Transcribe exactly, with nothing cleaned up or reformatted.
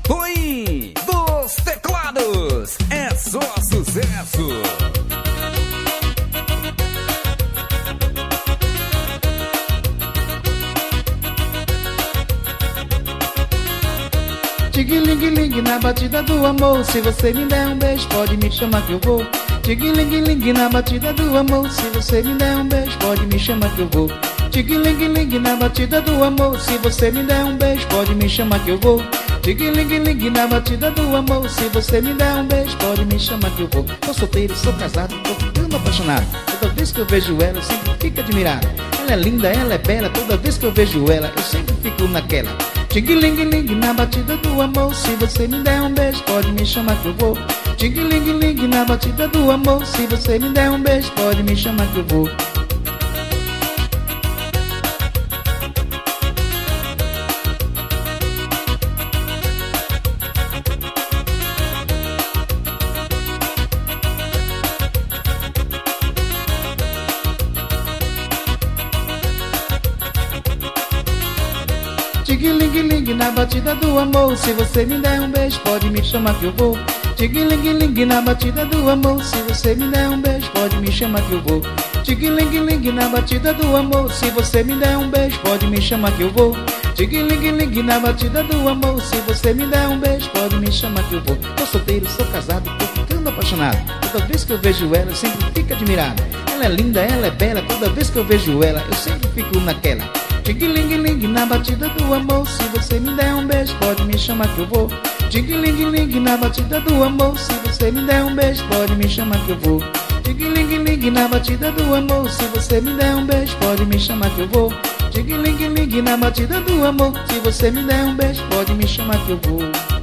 Ruim dos teclados, é só sucesso. Tig-ling-ling na batida do amor. Se você me der um beijo, pode me chamar que eu vou. Tig-ling-ling na batida do amor. Se você me der um beijo, pode me chamar que eu vou. Tig-ling-ling na batida do amor. Se você me der um beijo, pode me chamar que eu vou. Tig-ling-ling na batida do amor. Se você me der um beijo, pode me chamar que eu vou. Tô solteiro, sou casado, tô ficando apaixonado. Toda vez que eu vejo ela, eu sempre fico admirado. Ela é linda, ela é bela. Toda vez que eu vejo ela, eu sempre fico naquela. Tig-ling-ling na batida do amor. Se você me der um beijo, pode me chamar que eu vou. Tig-ling-ling na batida do amor. Se você me der um beijo, pode me chamar que eu vou. Tig-ling-ling na batida do amor. Se você me der um beijo, pode me chamar que eu vou. Tig-ling-ling na batida do amor. Se você me der um beijo, pode me chamar que eu vou. Tig-ling-ling na batida do amor. Se você me der um beijo, pode me chamar que eu vou. Tig-ling-ling na batida do amor. Se você me der um beijo, pode me chamar que eu vou. Tô solteiro, sou casado, tô ficando apaixonado. Toda vez que eu vejo ela, eu sempre fico admirado. Ela é linda, ela é bela. Toda vez que eu vejo ela, eu sempre fico naquela. Tig-ling-ling na batida do amor. Se você me der um beijo, pode me chamar que eu vou. Tig-ling-ling na batida do amor. Se você me der um beijo, pode me chamar que eu vou. Tig-ling-ling na batida do amor. Se você me der um beijo, pode me chamar que eu vou. Tig-ling-ling na batida do amor. Se você me der um beijo, pode me chamar que eu vou.